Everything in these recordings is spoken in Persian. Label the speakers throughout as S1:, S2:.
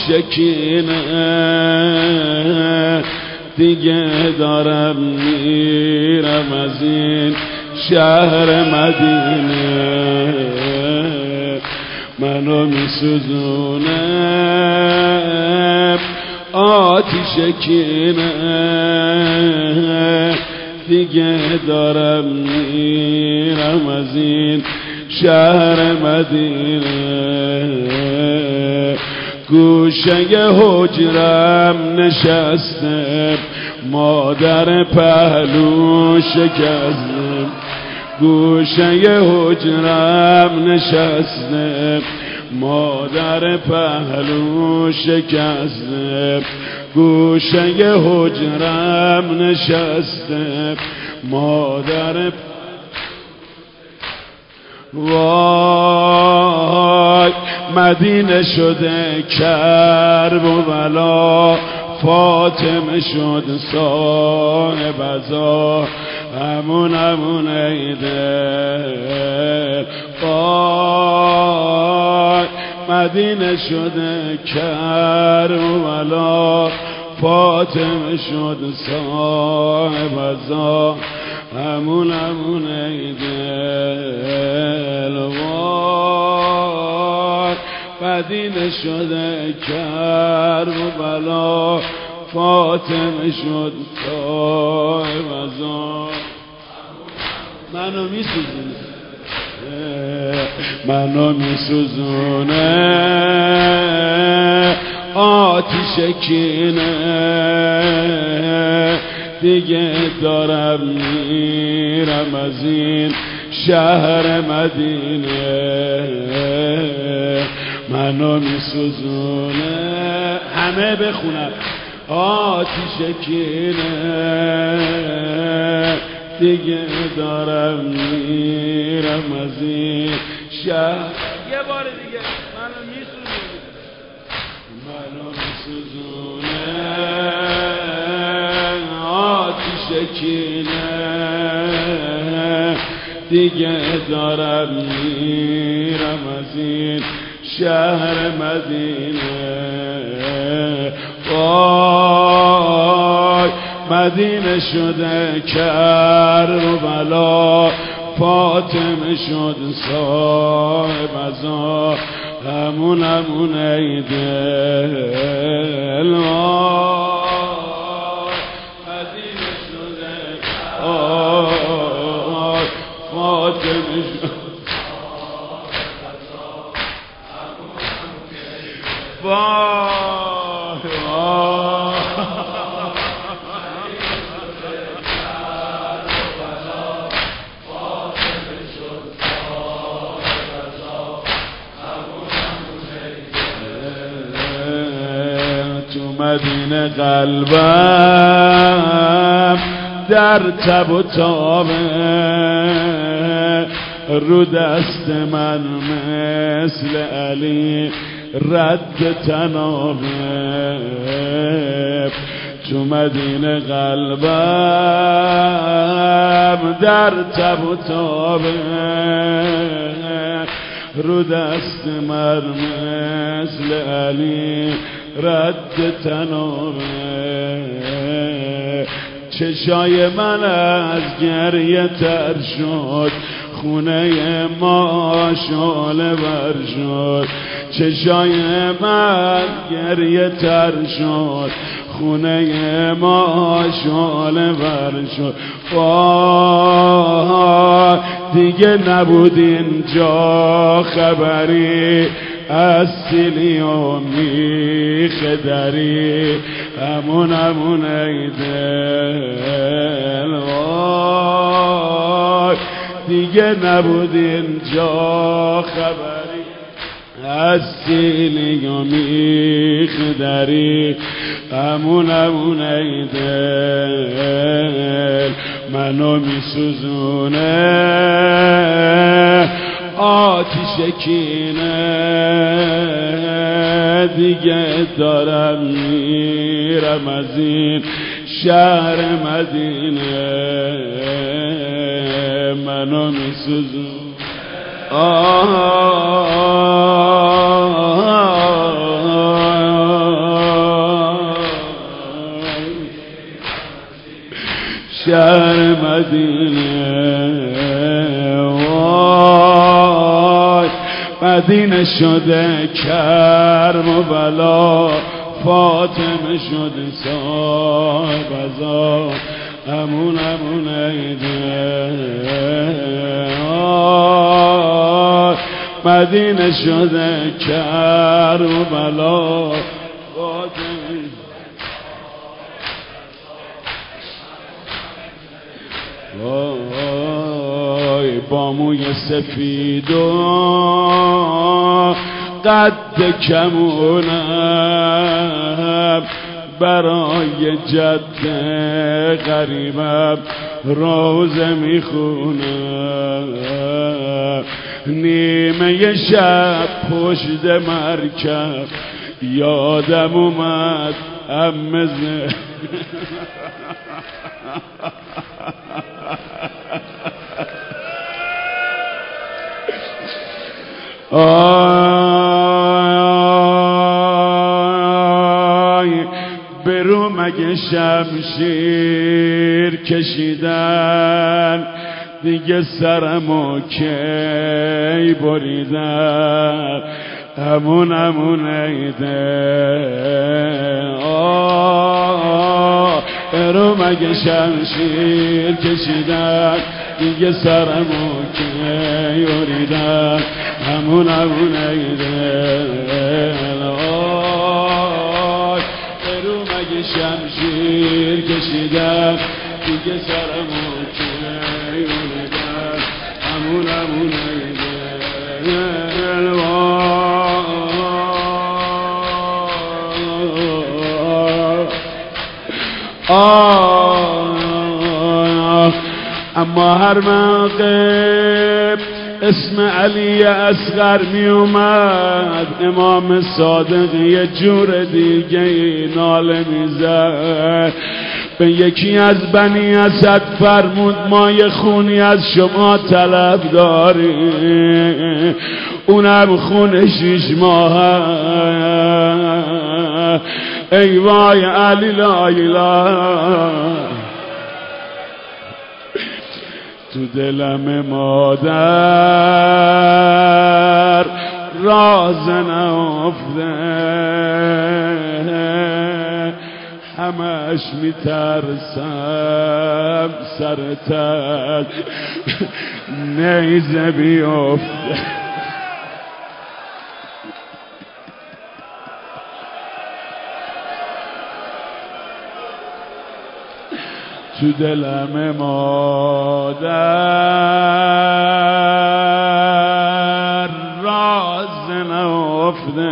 S1: کینه دیگه دارم میرم از این شهر مدینه منو میسوزونه آتش کینه دیگه دارم میرم از این شهر مدینه گوشه حجرم نشستم مادر پهلو شکستم گوشه حجرم نشستم مادر پهلو شکستم گوشه حجرم نشستم مادر وای مدینه شده کرب و بلا فاطمه شد صاحب عزا همون ای دل وای مدینه شده کرب و بلا فاطمه شد صاحب عزا همون ای دل وای مدینه شده کرب و بلا فاطمه شد صاحب عزا منو میسوزونه آتش کینه دیگه دارم میرم از این شهر مدینه منو میسوزونه همه بخونم آتش کینه دیگه دارم میرم از این شهر یه بار دیگه منو میسوزونه آتش کینه دیگه دارم میرم از این شهر مدینه وای مدینه شده کرب و بلا فاطمه شد صاحب عزا همون ای دل مدینه شده فاطمه شد مدینه قلبم در تب و تابه رو دست من مثل علی رد تنابه تو مدینه قلبم در تب و تابه رو دست من مثل علی رد تنابه چشای من از گریه تر شد خونه ما شعله ور شد چشای من گریه تر شد خونه ما شعله ور شد وای دیگه نبود اینجا خبری از سیلی و میخ دری همون ای دل وای دیگه نبود اینجا خبری از سیلی و میخ دری همون ای دل منو میسوزونه آتش کینه دیگه دارم میرم از این شهر مدینه منو میسوزونه مدینه وای مدینه شده کرم و بلا فاطمه شده صاحب ازا امون ایده مدینه شده کرم و بلا فاطمه وای با موی سفید و قد کمونم برای جد غریبم روزه میخونم نیمه شب پشت مرکب یادم اومد امزه برو مگه شمشیر کشیدن دیگه سرمو کی بریدن همون ایده برو مگه شمشیر کشیدن دیگه سرمو کی بریدن همون ایده برو مگه شمشیر کشیدن دیگه سرمو کی بریدن همون ایده اما هر موقع اسم علی اصغر می اومد امام صادق یه جور دیگه ناله میزد به یکی از بنی اسد فرمود ما یه خونی از شما طلب داریم اونم خون 6 ماه ای وای علی لا اله تو دلم مادر راز نهفته همش میترسم سرتت نیزه بیفته تو دلم مادر راز نهفته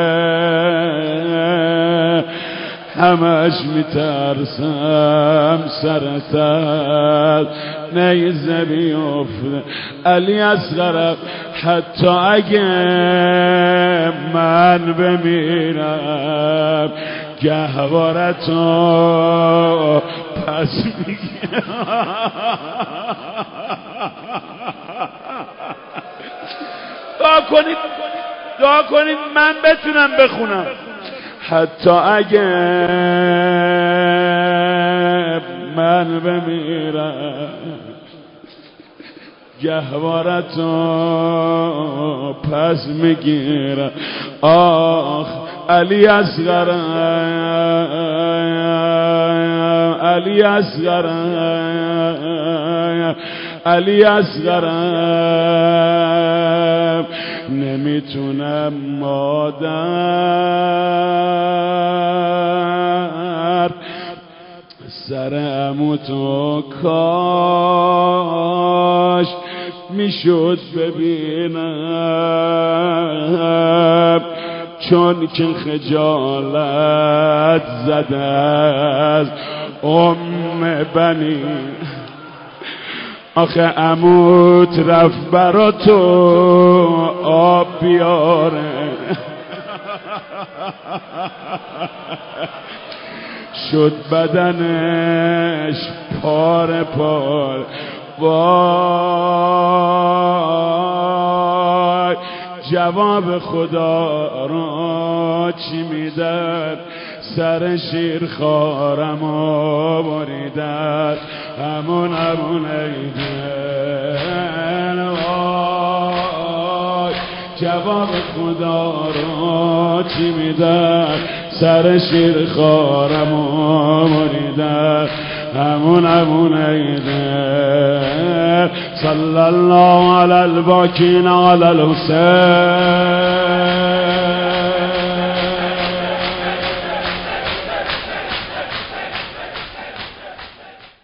S1: همش میترسم سرتت نیزه بیفته علی اصغر حتی اگه من بمیرم گهوارتو پس میگم دعا کنید من بتونم بخونم حتی اگه من بمیرم گهوارتو پس میگیرم آخ علی اصغر علی اصغر علی اصغر نمیتونم مادر سر عموتو کاش میشد ببینم چون که خجالت زده از بنی آخه عموت رفت برا تو آب بیاره شد بدنش پاره پاره وای جواب خدا را چی میدن سر شیر خارم و بریدن همون ایدن وای جواب خدا رو چی میدن سر شیر خارم و مریدن همون ایدن صلی الله علی الباکین علی الحسین